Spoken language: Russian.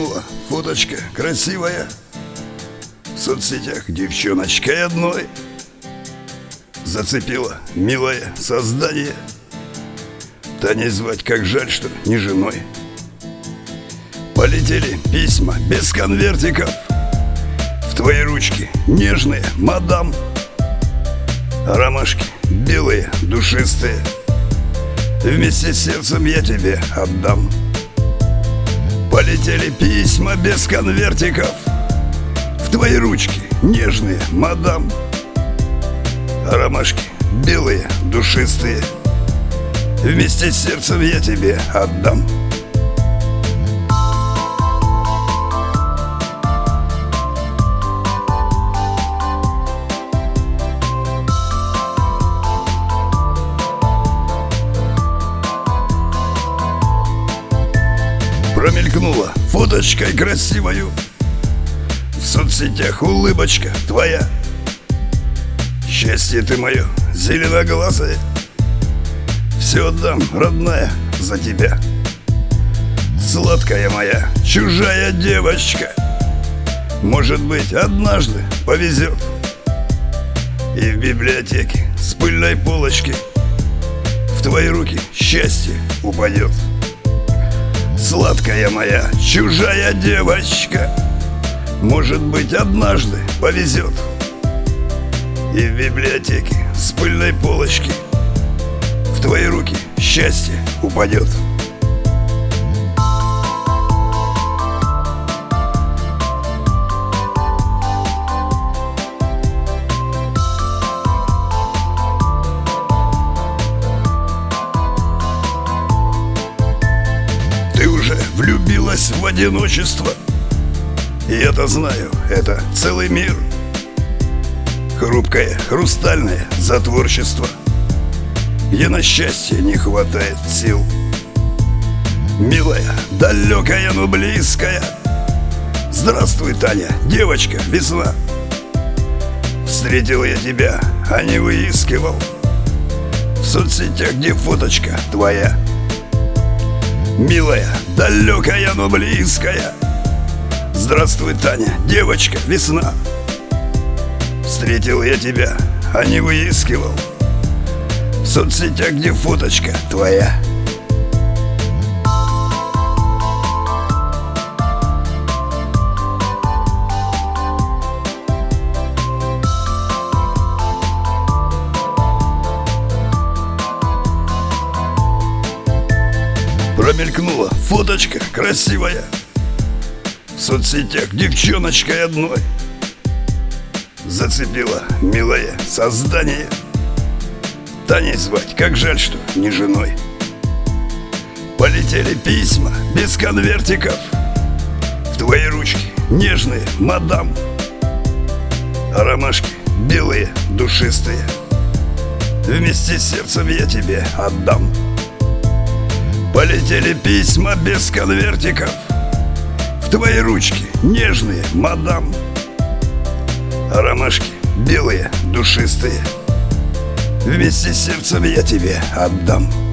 Промелькнула фоточка красивая в соцсетях девчоночкой одной. Зацепила милое создание. Таней звать, как жаль, что не женой. Полетели письма без конвертиков в твои ручки нежные, мадам. Ромашки белые, душистые, вместе с сердцем я тебе отдам. Полетели письма без конвертиков в твои ручки нежные, мадам. Ромашки белые, душистые, вместе с сердцем я тебе отдам. Промелькнула фоточкой красивою в соцсетях улыбочка твоя. Счастье ты мое, зеленоглазое, все отдам, родная, за тебя. Сладкая моя, чужая девочка, может быть, однажды повезет, и в библиотеке с пыльной полочки в твои руки счастье упадет. Сладкая моя, чужая девочка, может быть, однажды повезет, и в библиотеке с пыльной полочки в твои руки счастье упадет. Ты уже влюбилась в одиночество, и это знаю, это целый мир. Хрупкое, хрустальное затворчество, где на счастье не хватает сил. Милая, далекая, но близкая, здравствуй, Таня, девочка, весна. Встретил я тебя, а не выискивал в соцсетях, где фоточка твоя. Милая, далекая, но близкая, здравствуй, Таня, девочка, весна. Встретил я тебя, а не выискивал в соцсетях, где фоточка твоя. Промелькнула фоточка красивая в соцсетях девчоночкой одной. Зацепила милое создание. Таней звать, как жаль, что не женой. Полетели письма без конвертиков в твои ручки нежные, мадам. Ромашки белые, душистые, вместе с сердцем я тебе отдам. Полетели письма без конвертиков в твои ручки нежные, мадам. Ромашки белые, душистые, вместе с сердцем я тебе отдам.